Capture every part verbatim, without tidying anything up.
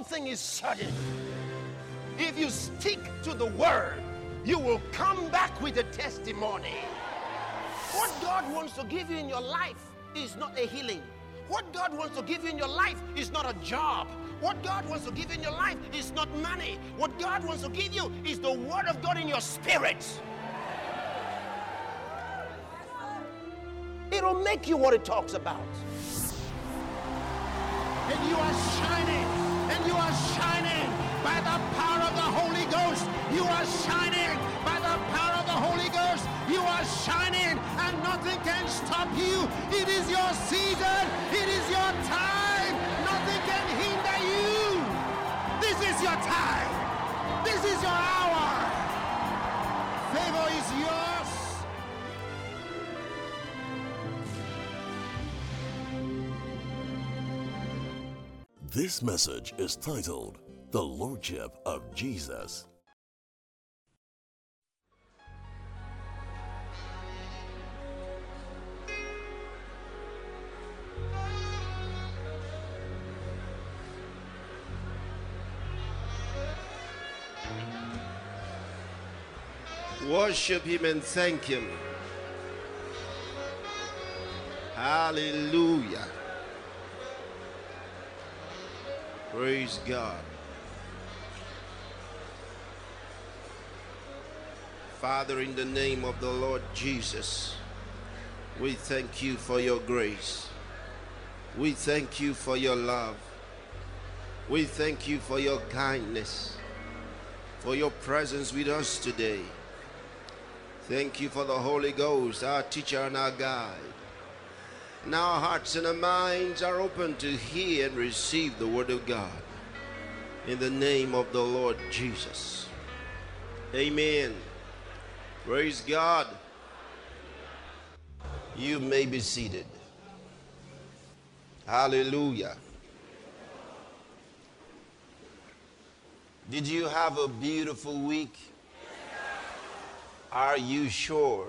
thing is certain. If you stick to the word, you will come back with a testimony. What God wants to give you in your life is not a healing. What God wants to give you in your life is not a job. What God wants to give you in your life is not money. What God wants to give you is the word of God in your spirit. It'll make you what it talks about. And you are shining, and you are shining by the power of the Holy Ghost. You are shining by the power of the Holy Ghost. You are shining, and nothing can stop you. It is your season. It is your time. Nothing can hinder you. This is your time. This is your hour. Favor is yours. This message is titled, The Lordship of Jesus. Worship him and thank him. Hallelujah. Praise God. Father, in the name of the Lord Jesus, we thank you for your grace. We thank you for your love. We thank you for your kindness, for your presence with us today. Thank you for the Holy Ghost, our teacher and our guide. Now our hearts and our minds are open to hear and receive the word of God. In the name of the Lord Jesus. Amen. Praise God. You may be seated. Hallelujah. Did you have a beautiful week? Are you sure?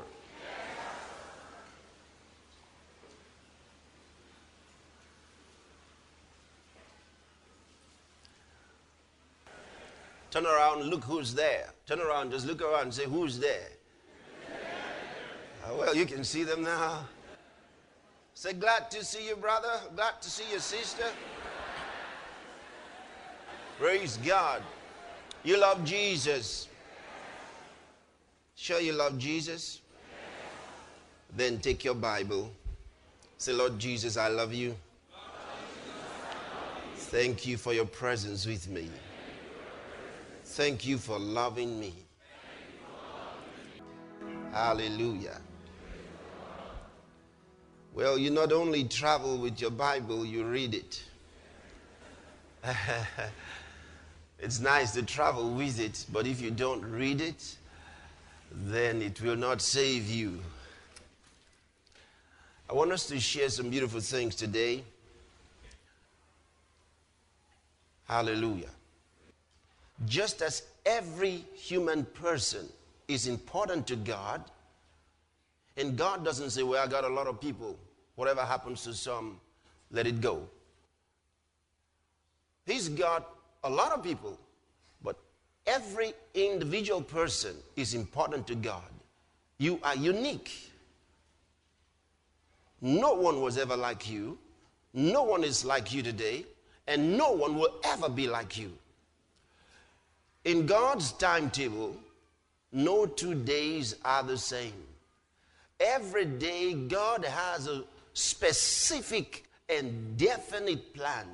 Turn around, look who's there. Turn around, just look around and say, who's there? Uh, well, you can see them now. Say, glad to see you, brother. Glad to see your sister. Praise God. You love Jesus. Sure you love Jesus? Then take your Bible. Say, Lord Jesus, I love you. Thank you for your presence with me. Thank you for loving me. Hallelujah. Well, you not only travel with your Bible, you read it. It's nice to travel with it, but if you don't read it, then it will not save you. I want us to share some beautiful things today. Hallelujah. Just as every human person is important to God, and God doesn't say, well, I got a lot of people. Whatever happens to some, let it go. He's got a lot of people, but every individual person is important to God. You are unique. No one was ever like you. No one is like you today, and no one will ever be like you. In God's timetable, no two days are the same. Every day, God has a specific and definite plan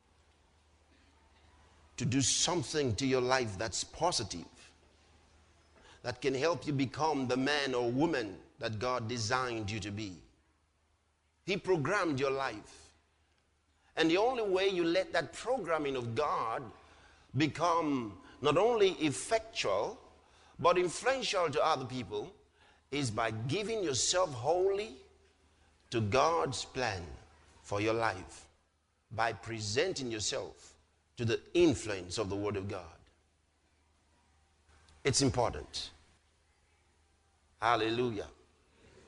to do something to your life that's positive, that can help you become the man or woman that God designed you to be. He programmed your life. And the only way you let that programming of God become not only effectual, but influential to other people, is by giving yourself wholly to God's plan for your life, by presenting yourself to the influence of the Word of God. It's important. Hallelujah.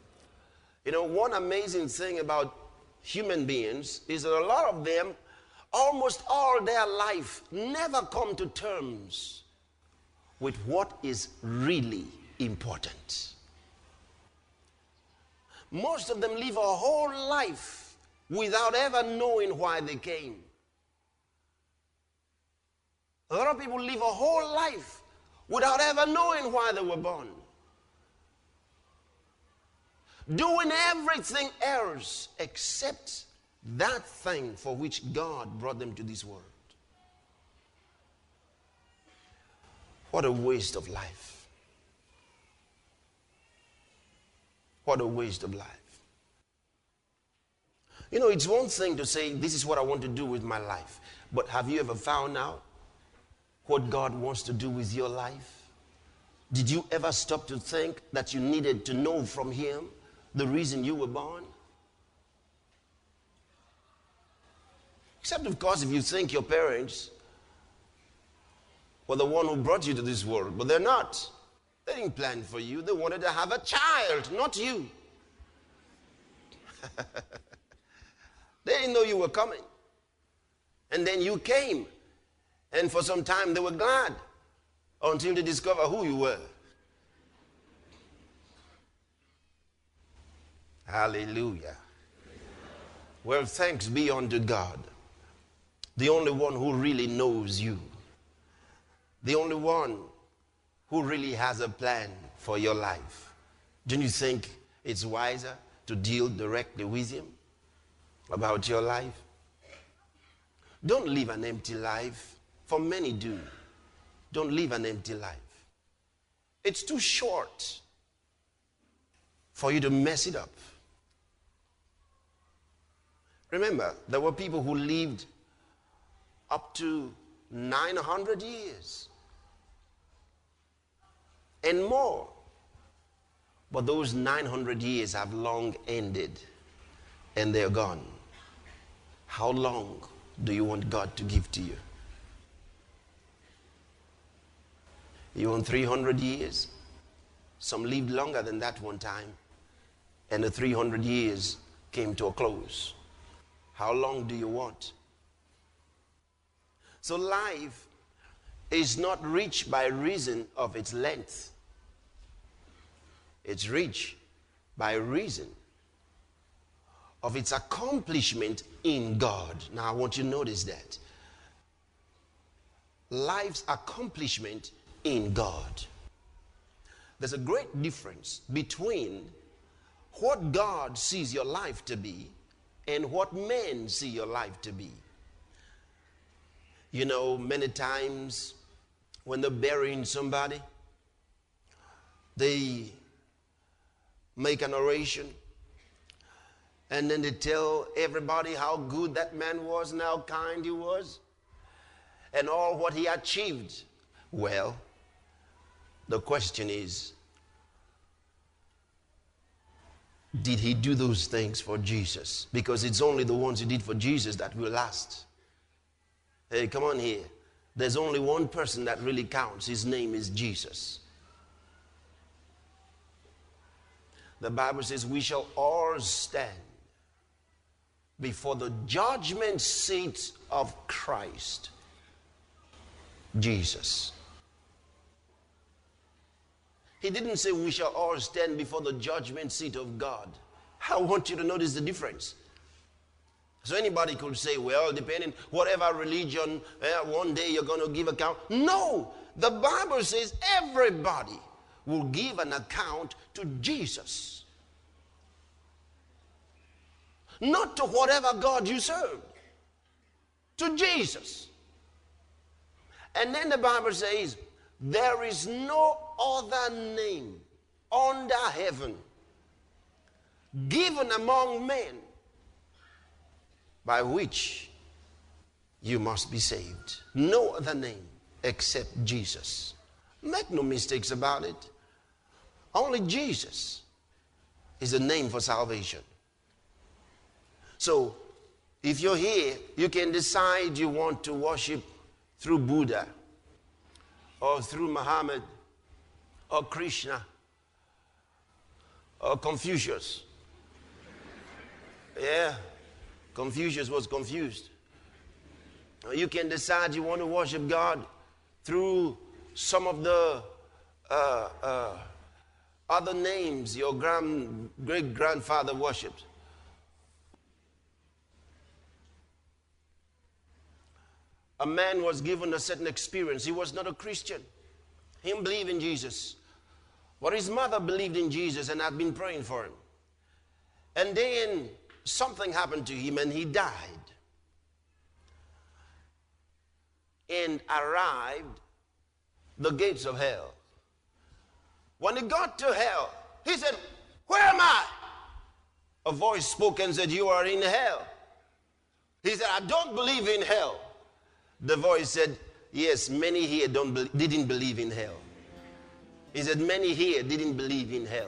You know, one amazing thing about human beings is that a lot of them almost all their life never come to terms with what is really important. Most of them live a whole life without ever knowing why they came. A lot of people live a whole life without ever knowing why they were born. Doing everything else except that thing for which God brought them to this world. What a waste of life. What a waste of life. You know, it's one thing to say, this is what I want to do with my life. But have you ever found out what God wants to do with your life? Did you ever stop to think that you needed to know from Him the reason you were born? Except, of course, if you think your parents were the one who brought you to this world. But they're not. They didn't plan for you. They wanted to have a child, not you. They didn't know you were coming. And then you came. And for some time they were glad until they discovered who you were. Hallelujah. Well, thanks be unto God, the only one who really knows you, the only one who really has a plan for your life. Don't you think it's wiser to deal directly with Him about your life? Don't live an empty life. For many do. Don't live an empty life. It's too short for you to mess it up. Remember, there were people who lived up to nine hundred years and more. But those nine hundred years have long ended and they're gone. How long do you want God to give to you? You want three hundred years? Some lived longer than that one time, and the three hundred years came to a close. How long do you want? So life is not rich by reason of its length. It's rich by reason of its accomplishment in God. Now I want you to notice that. Life's accomplishment in God. There's a great difference between what God sees your life to be and what men see your life to be. You know, many times when they're burying somebody, they make an oration and then they tell everybody how good that man was and how kind he was and all what he achieved. Well, the question is, did he do those things for Jesus? Because it's only the ones he did for Jesus that will last. Hey, come on here. There's only one person that really counts. His name is Jesus. The Bible says we shall all stand before the judgment seat of Christ Jesus. He didn't say we shall all stand before the judgment seat of God. I want you to notice the difference. So anybody could say, well, depending whatever religion, eh, one day you're going to give account. No, the Bible says everybody will give an account to Jesus. Not to whatever God you serve. To Jesus. And then the Bible says, there is no other name under heaven given among men by which you must be saved. No other name except Jesus. Make no mistakes about it. Only Jesus is the name for salvation. So, if you're here, you can decide you want to worship through Buddha or through Muhammad or Krishna or Confucius. Yeah, Confucius was confused. You can decide you want to worship God through some of the uh, uh, other names your grand, great-grandfather worshipped. A man was given a certain experience. He was not a Christian. He didn't believe in Jesus. But his mother believed in Jesus and had been praying for him. And then something happened to him and he died. And arrived the gates of hell. When he got to hell, he said, "Where am I?" A voice spoke and said, "You are in hell." He said, "I don't believe in hell." The voice said, "Yes, many here don't be- didn't believe in hell." He said, "Many here didn't believe in hell."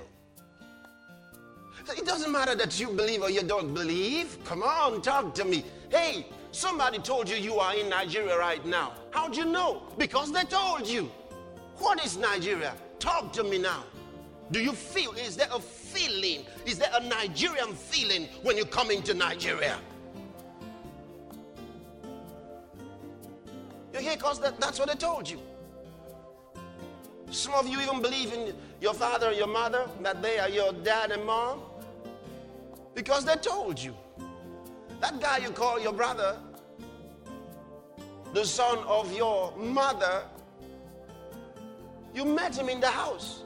It doesn't matter that you believe or you don't believe. Come on, talk to me. Hey, somebody told you you are in Nigeria right now. How'd you know? Because they told you. What is Nigeria? Talk to me now. Do you feel, is there a feeling? Is there a Nigerian feeling when you come into Nigeria? You're here because that, that's what they told you. Some of you even believe in your father or your mother, that they are your dad and mom, because they told you. That guy you call your brother, the son of your mother, you met him in the house.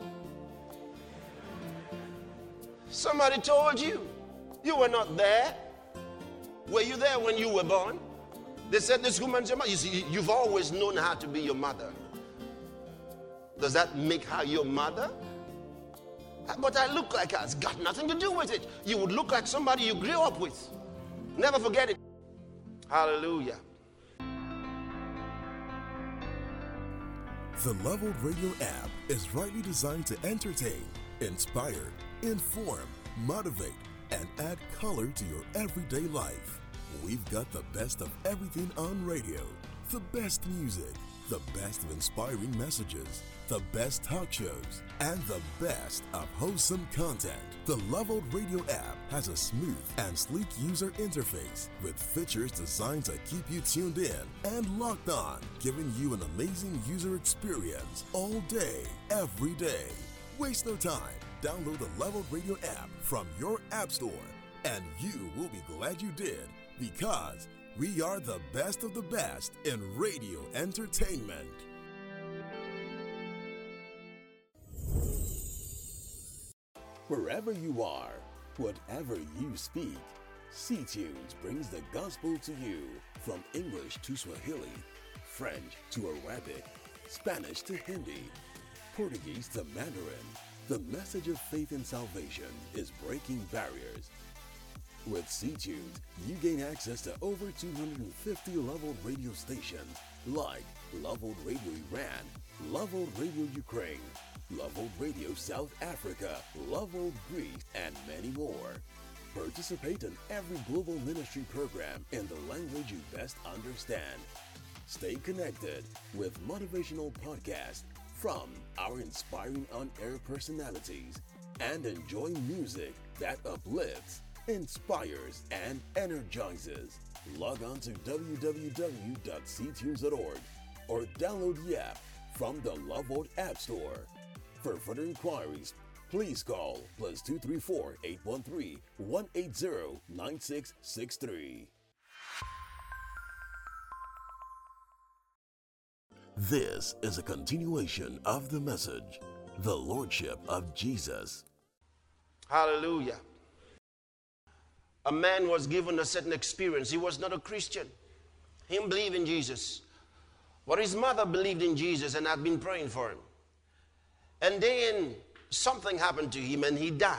Somebody told you. You were not there. Were you there when you were born? They said this woman's your mother. You see, you've always known how to be your mother. Does that make her your mother? But I look like her. It's got nothing to do with it. You would look like somebody you grew up with. Never forget it. Hallelujah. The Leveled Radio app is rightly designed to entertain, inspire, inform, motivate, and add color to your everyday life. We've got the best of everything on radio, the best music, the best of inspiring messages, the best talk shows, and the best of wholesome content. The Leveled Radio app has a smooth and sleek user interface with features designed to keep you tuned in and locked on, giving you an amazing user experience all day, every day. Waste no time. Download the Leveled Radio app from your app store, and you will be glad you did, because we are the best of the best in radio entertainment. Wherever you are, whatever you speak, C-Tunes brings the gospel to you. From English to Swahili, French to Arabic, Spanish to Hindi, Portuguese to Mandarin, the message of faith and salvation is breaking barriers. With C-Tunes, you gain access to over two hundred fifty Leveled radio stations like Leveled Radio Iran, Leveled Radio Ukraine, Leveled Radio South Africa, Leveled Greece, and many more. Participate in every global ministry program in the language you best understand. Stay connected with motivational podcasts from our inspiring on-air personalities, and enjoy music that uplifts, inspires, and energizes. Log on to w w w dot c tunes dot org or download the app from the Leveled App Store. For further inquiries, please call plus two three four, eight one three, one eight zero, nine six six three. This is a continuation of the message, the Lordship of Jesus. Hallelujah. A man was given a certain experience. He was not a Christian. He didn't believe in Jesus. But his mother believed in Jesus and had been praying for him. And then something happened to him and he died.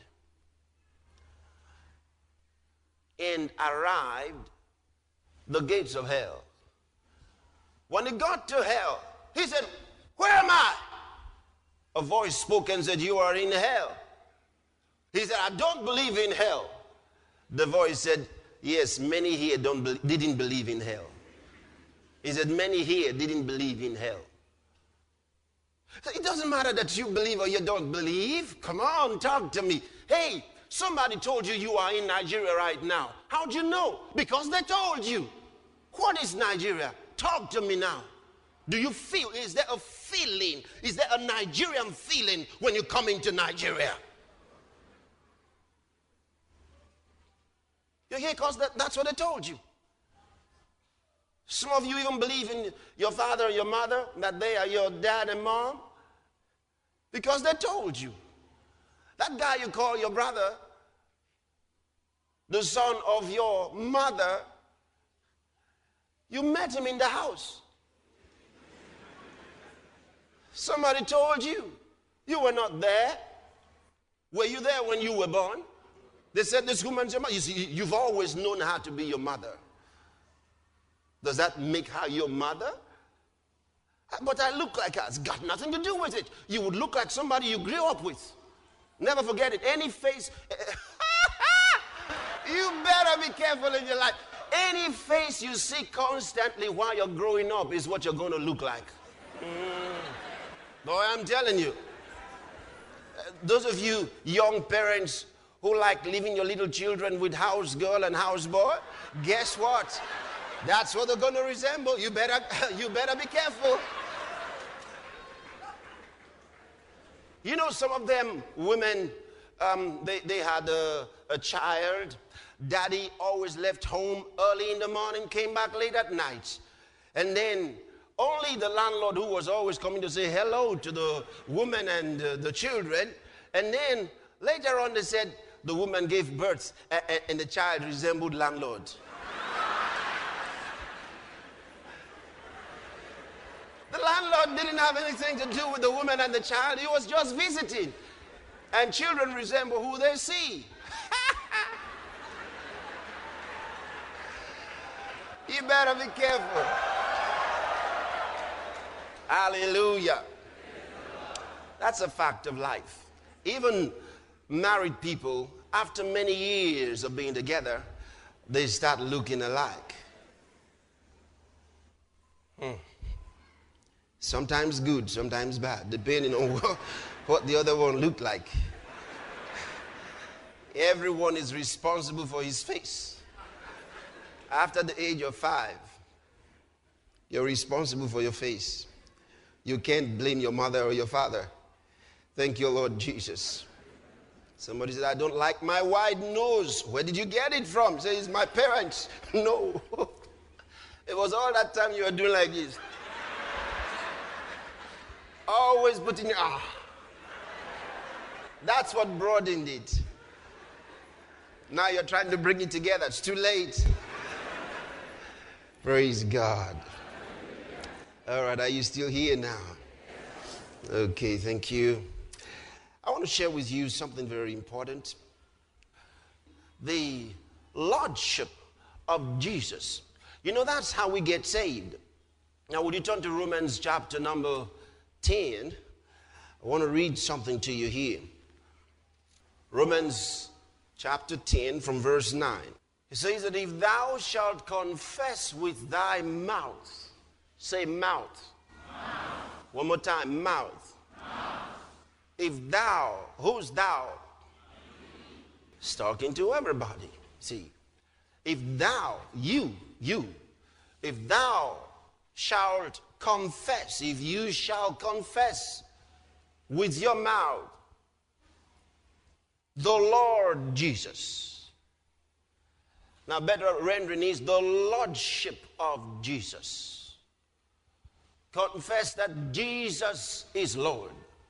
And arrived the gates of hell. When he got to hell, he said, "Where am I?" A voice spoke and said, "You are in hell." He said, "I don't believe in hell." The voice said, "Yes, many here don't be- didn't believe in hell." He said, "Many here didn't believe in hell." It doesn't matter that you believe or you don't believe. Come on, talk to me. Hey, somebody told you you are in Nigeria right now. How'd you know? Because they told you. What is Nigeria? Talk to me now. Do you feel, is there a feeling, is there a Nigerian feeling when you come into Nigeria? You're here because that, that's what they told you. Some of you even believe in your father or your mother, that they are your dad and mom, because they told you. That guy you call your brother, the son of your mother, you met him in the house. Somebody told you. You were not there. Were you there when you were born? They said this woman's your mother. You see, you've always known how to be your mother. Does that make her your mother? But I look like her. It's got nothing to do with it. You would look like somebody you grew up with. Never forget it. Any face. You better be careful in your life. Any face you see constantly while you're growing up is what you're going to look like. Mm. Boy, I'm telling you. Uh, those of you young parents who like leaving your little children with house girl and house boy, guess what? That's what they're going to resemble. You better, you better be careful. You know, some of them women, um, they, they had a, a child. Daddy always left home early in the morning, came back late at night. And then only the landlord, who was always coming to say hello to the woman and uh, the children. And then later on they said the woman gave birth and, and the child resembled landlord. The landlord didn't have anything to do with the woman and the child. He was just visiting. And children resemble who they see. You better be careful. Hallelujah. That's a fact of life. Even married people, after many years of being together, they start looking alike. Hmm. Sometimes good, sometimes bad, depending on what, what the other one looked like. Everyone is responsible for his face. After the age of five, you're responsible for your face. You can't blame your mother or your father. Thank you, Lord Jesus. Somebody said, I don't like my wide nose. Where did you get it from? Say, it's my parents. No. It was all that time you were doing like this. Always putting your, ah. That's what broadened it. Now you're trying to bring it together. It's too late. Praise God. All right, are you still here now? Okay, thank you. I want to share with you something very important. The Lordship of Jesus. You know, that's how we get saved. Now, would you turn to Romans chapter number ten? I want to read something to you here. Romans chapter ten from verse nine. It says that if thou shalt confess with thy mouth, say mouth. Mouth. One more time, mouth. Mouth. If thou, who's thou? It's talking to everybody. See, if thou, you, you, if thou shalt confess, if you shall confess with your mouth the Lord Jesus. Now, better rendering is the Lordship of Jesus. Confess that Jesus is Lord.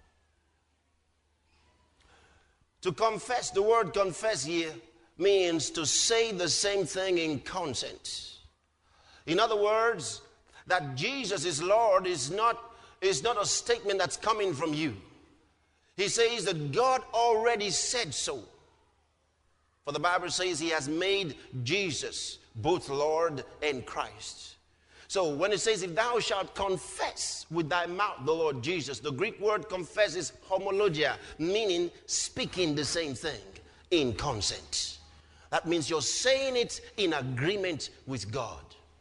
To confess, the word confess here means to say the same thing in consent. In other words, that Jesus is Lord is not, is not a statement that's coming from you. He says that God already said so. For the Bible says he has made Jesus both Lord and Christ. So when it says, if thou shalt confess with thy mouth the Lord Jesus, the Greek word confess is homologia, meaning speaking the same thing in consent. That means you're saying it in agreement with God.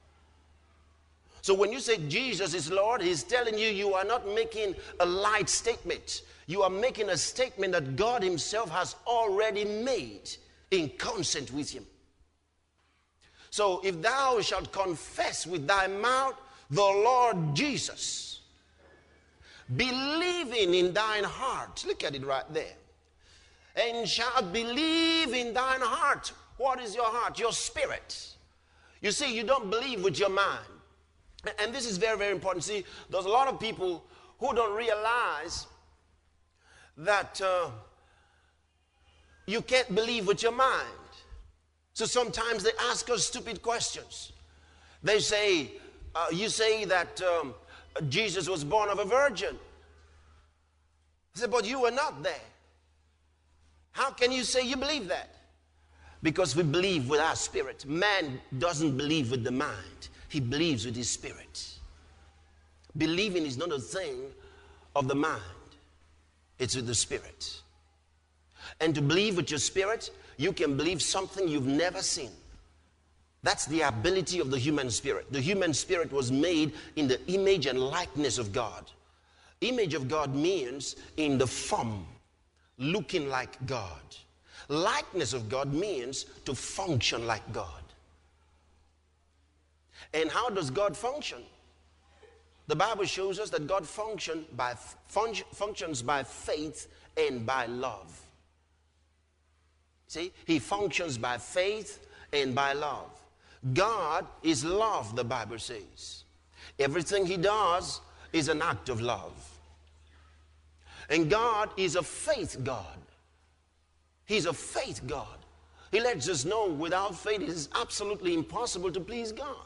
So when you say Jesus is Lord, he's telling you you are not making a light statement. You are making a statement that God himself has already made in consent with him. So if thou shalt confess with thy mouth the Lord Jesus, believing in thine heart, look at it right there, and shalt believe in thine heart. What is your heart? Your spirit. You see, you don't believe with your mind. And this is very, very important. See, there's a lot of people who don't realize that uh, you can't believe with your mind. So sometimes they ask us stupid questions. They say, uh, you say that um, Jesus was born of a virgin. I said, but you were not there. How can you say you believe that? Because we believe with our spirit. Man doesn't believe with the mind. He believes with his spirit. Believing is not a thing of the mind. It's with the spirit. And to believe with your spirit, you can believe something you've never seen. That's the ability of the human spirit. The human spirit was made in the image and likeness of God. Image of God means in the form, looking like God. Likeness of God means to function like God. And how does God function? The Bible shows us that God function by, fun, functions by faith and by love. See, he functions by faith and by love. God is love, the Bible says. Everything he does is an act of love. And God is a faith God. He's a faith God. He lets us know without faith it is absolutely impossible to please God.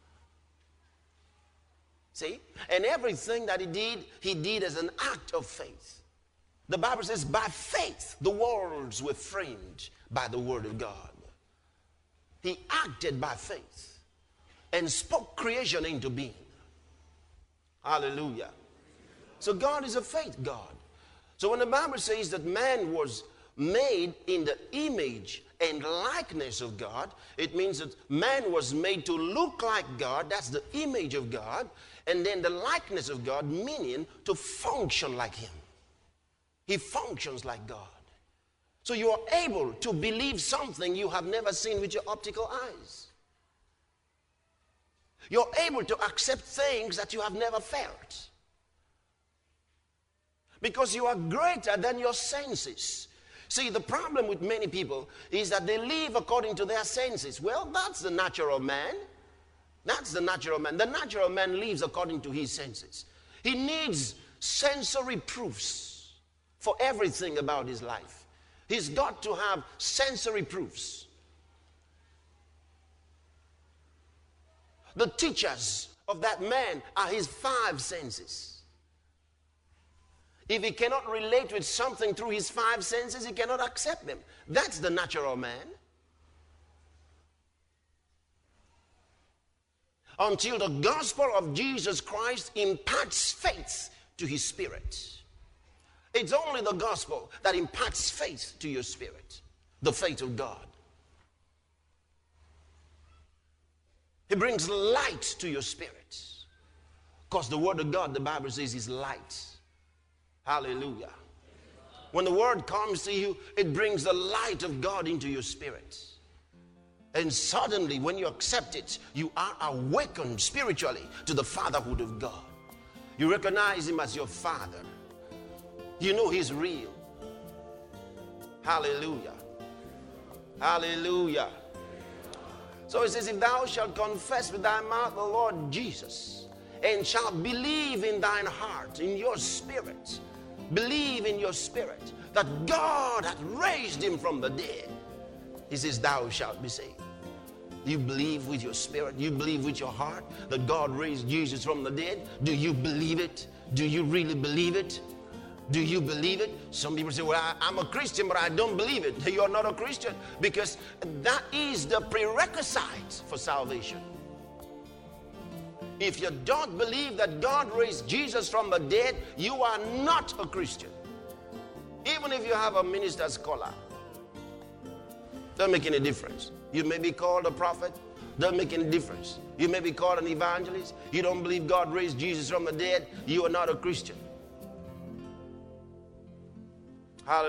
See? And everything that he did, he did as an act of faith. The Bible says, by faith, the worlds were framed by the word of God. He acted by faith and spoke creation into being. Hallelujah. So God is a faith God. So when the Bible says that man was made in the image and likeness of God, it means that man was made to look like God. That's the image of God. And then the likeness of God, meaning to function like him. He functions like God. So you are able to believe something you have never seen with your optical eyes. You're able to accept things that you have never felt. Because you are greater than your senses. See, the problem with many people is that they live according to their senses. Well, that's the natural man. That's the natural man. The natural man lives according to his senses. He needs sensory proofs for everything about his life. He's got to have sensory proofs. The teachers of that man are his five senses. If he cannot relate with something through his five senses, he cannot accept them. That's the natural man. Until the gospel of Jesus Christ imparts faith to his spirit. It's only the gospel that imparts faith to your spirit. The faith of God. He brings light to your spirit. Because the word of God, the Bible says, is light. Hallelujah. When the word comes to you, it brings the light of God into your spirit. And suddenly, when you accept it, you are awakened spiritually to the fatherhood of God. You recognize him as your father. You know he's real. Hallelujah. Hallelujah. So it says, if thou shalt confess with thy mouth the Lord Jesus, and shalt believe in thine heart, in your spirit, believe in your spirit that God hath raised him from the dead, he says, thou shalt be saved. You believe with your spirit, you believe with your heart that God raised Jesus from the dead. Do you believe it? Do you really believe it? Do you believe it? Some people say, well, I, I'm a Christian, but I don't believe it. You're not a Christian, because that is the prerequisite for salvation. If you don't believe that God raised Jesus from the dead, you are not a Christian. Even if you have a minister's collar, doesn't make any difference. You may be called a prophet, doesn't make any difference. You may be called an evangelist. You don't believe God raised Jesus from the dead, you are not a Christian.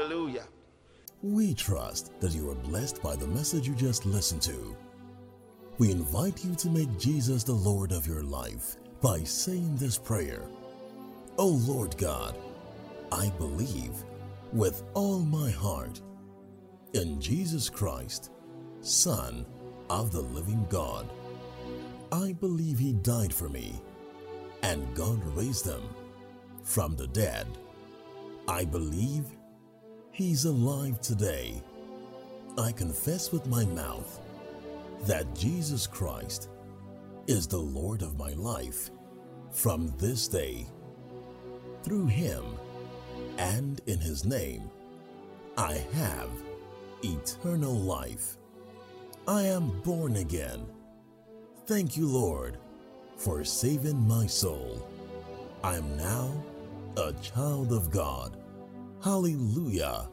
Hallelujah. We trust that you are blessed by the message you just listened to. We invite you to make Jesus the Lord of your life by saying this prayer. O Lord God, I believe with all my heart in Jesus Christ, Son of the living God. I believe He died for me, and God raised Him from the dead. I believe He's alive today. I confess with my mouth that Jesus Christ is the Lord of my life from this day. Through Him and in His name, I have eternal life. I am born again. Thank you, Lord, for saving my soul. I am now a child of God. Hallelujah.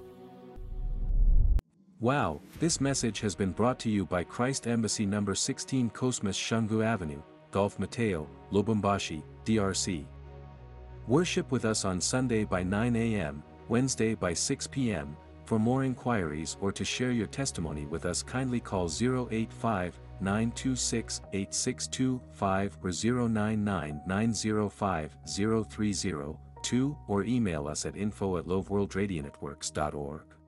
Wow, this message has been brought to you by Christ Embassy number sixteen Cosmas Shungu Avenue, Gulf Mateo, Lubumbashi, D R C. Worship with us on Sunday by nine a m, Wednesday by six p m For more inquiries or to share your testimony with us, kindly call zero eight five, nine two six, eight six two five or zero nine nine, nine zero five, zero three zero two or email us at info at loveworldradionetworks dot org.